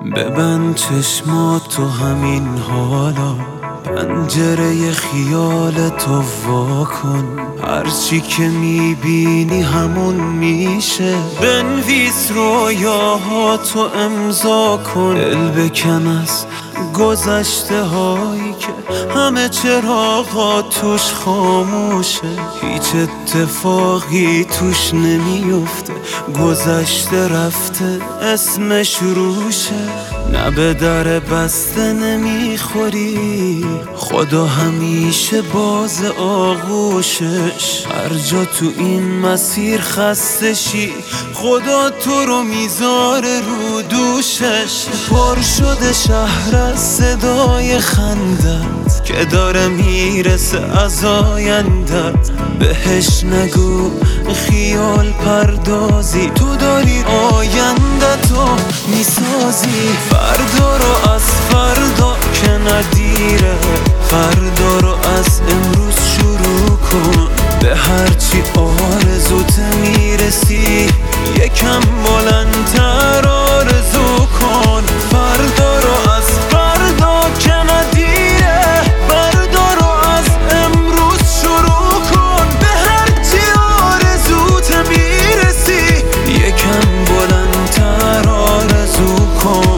ببند چشماتو همین حالا، پنجره خیالتو وا کن. هرچی که میبینی همون میشه، بنویس رویاهاتو امضا کن. دل بکن از گذشته هایی که همه چراغا توش خاموشه. هیچ اتفاقی توش نمیفته، گذشته رفته اسمش روشه. نه به در بسته نمیخوری، خدا همیشه باز آغوشش. هر جا تو این مسیر خسته شی، خدا تو رو میذاره رو دوشش. پر شده شهر از صدای خندت که داره میرسه از آیندت. بهش نگو خیال پردازی، تو داری آیندتو میسازی. فردا رو از فردا که ندیره، فردا رو از امروز شروع کن. به هرچی آرزوت میرسی، یکم بلندتر آرزو کن. فردا رو از فردا که ندیره، فردا رو از امروز شروع کن. به هرچی آرزوت میرسی، یکم بلندتر آرزو کن.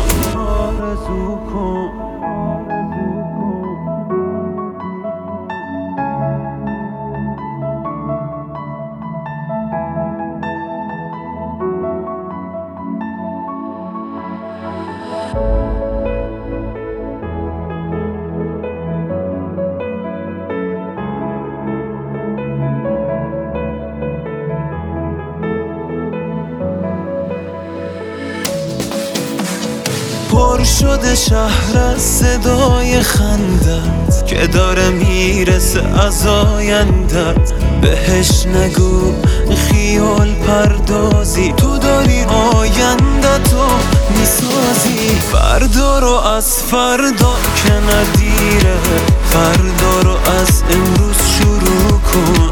پر شده شهر از صدای خندت که داره میرسه از آیندت. بهش نگو خیال پردازی، تو داری آیندتو میسازی. فردا رو از فردا که ندیره، فردا رو از امروز شروع کن.